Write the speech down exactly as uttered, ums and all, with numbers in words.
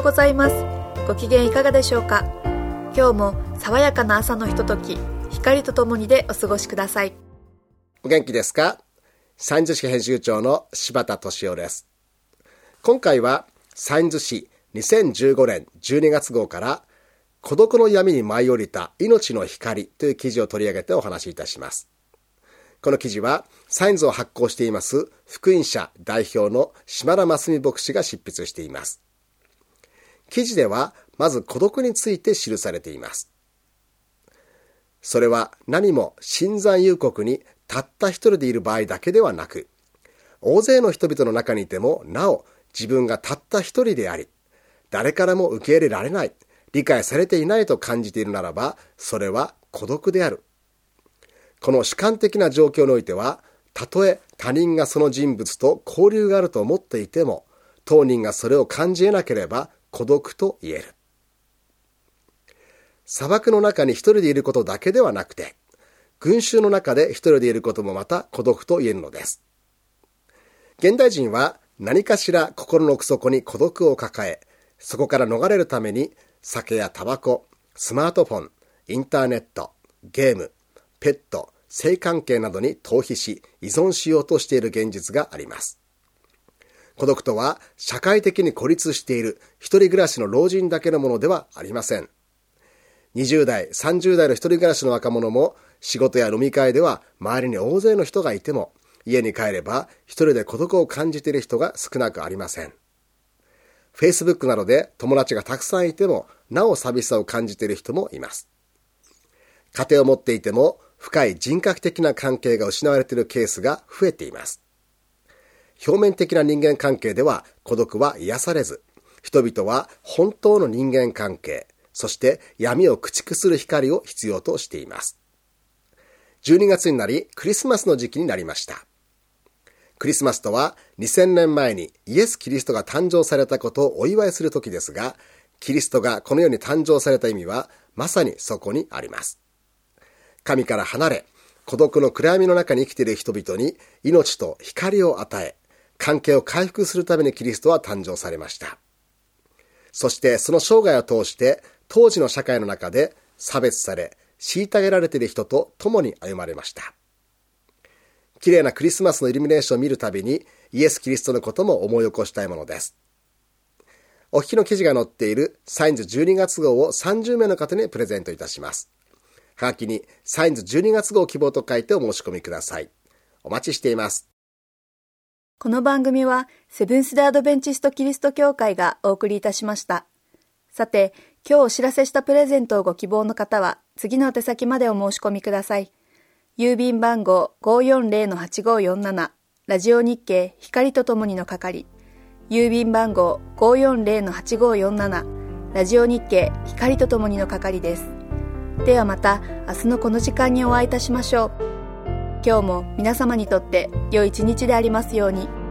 ございます。ご機嫌いかがでしょうか。今日も爽やかな朝のひととき、光とともにでお過ごしください。 お元気ですか。サイエンズ誌編集長の柴田俊夫です。今回はサイエンズ誌にせんじゅうごねんじゅうにがつ号から孤独の闇に舞い降りた命の光という記事を取り上げてお話しいたします。この記事はサイエンズを発行しています福音社代表の島田真澄牧師が執筆しています。記事ではまず孤独について記されています。それは何も新山幽谷にたった一人でいる場合だけではなく、大勢の人々の中にいてもなお自分がたった一人であり、誰からも受け入れられない、理解されていないと感じているならば、それは孤独である。この主観的な状況においては、たとえ他人がその人物と交流があると思っていても、当人がそれを感じ得なければ孤独と言える。砂漠の中に一人でいることだけではなくて、群衆の中で一人でいることもまた孤独と言えるのです。現代人は何かしら心の奥底に孤独を抱え、そこから逃れるために酒やタバコ、スマートフォン、インターネット、ゲーム、ペット、性関係などに逃避し依存しようとしている現実があります。孤独とは社会的に孤立している一人暮らしの老人だけのものではありません。にじゅう代、さんじゅう代の一人暮らしの若者も仕事や飲み会では周りに大勢の人がいても家に帰れば一人で孤独を感じている人が少なくありません。Facebook などで友達がたくさんいてもなお寂しさを感じている人もいます。家庭を持っていても深い人格的な関係が失われているケースが増えています。表面的な人間関係では孤独は癒されず、人々は本当の人間関係、そして闇を駆逐する光を必要としています。じゅうにがつになりクリスマスの時期になりました。クリスマスとはにせんねんまえにイエス・キリストが誕生されたことをお祝いする時ですが、キリストがこの世に誕生された意味はまさにそこにあります。神から離れ、孤独の暗闇の中に生きている人々に命と光を与え、関係を回復するためにキリストは誕生されました。そしてその生涯を通して当時の社会の中で差別され、虐げられている人と共に歩まれました。綺麗なクリスマスのイルミネーションを見るたびにイエス・キリストのことも思い起こしたいものです。お聞きの記事が載っているサイエンズじゅうにがつ号をさんじゅうめいの方にプレゼントいたします。はがきにサイエンズじゅうにがつ号希望と書いてお申し込みください。お待ちしています。 この番組はセブンス・デ・アドベンチスト・キリスト教会がお送りいたしました。さて、今日お知らせしたプレゼントをご希望の方は次の宛先までお申し込みください。郵便番号 ごーよんぜろのはちごーよんなな ラジオ日経光とともにの係、郵便番号 ごーよんぜろのはちごーよんなな ラジオ日経光とともにの係です。ではまた明日のこの時間にお会いいたしましょう。今日も皆様にとって良い一日でありますように。